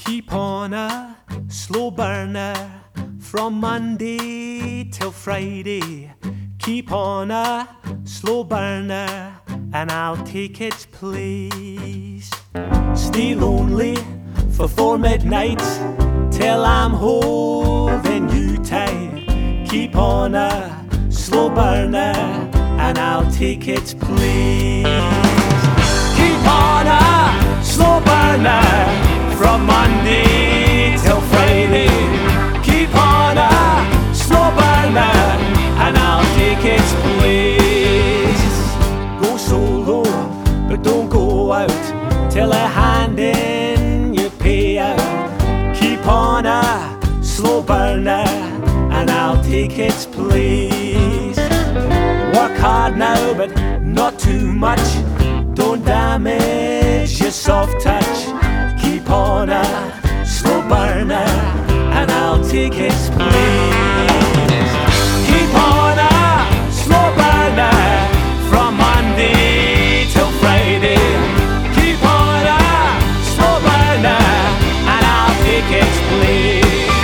Keep on a slow burner from Monday till Friday. Keep on a slow burner and I'll take its place. Stay lonely for 4 midnights till I'm holding you tight. Keep on a slow burner and I'll take its place. Keep on a slow burner from Monday till Friday. Keep on a slow burner and I'll take its place. Go solo, but don't go out till I hand in your payout. Keep on a slow burner and I'll take its place. Work hard now, but not too much. Don't damage your soft touch. Keep on a slow burner and I'll take its place. Keep on a slow burner from Monday till Friday. Keep on a slow burner and I'll take its place.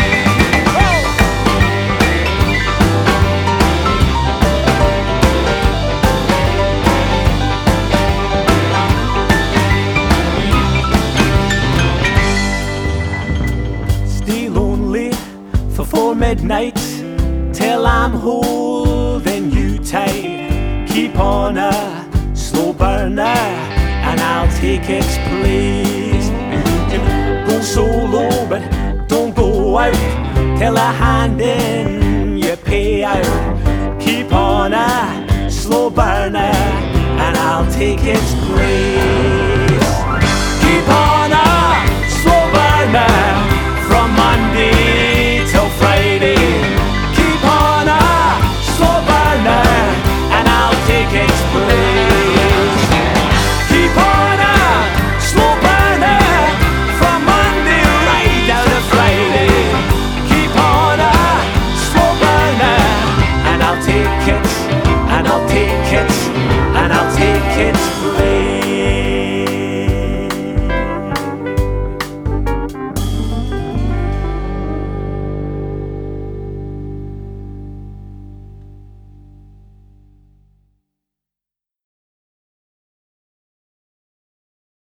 Stay lonely for 4 midnights till I'm holding you tight. Keep on a slow burner and I'll take its place. You can go solo, but don't go out till I hand in your payout. Keep on a slow burner and I'll take its place.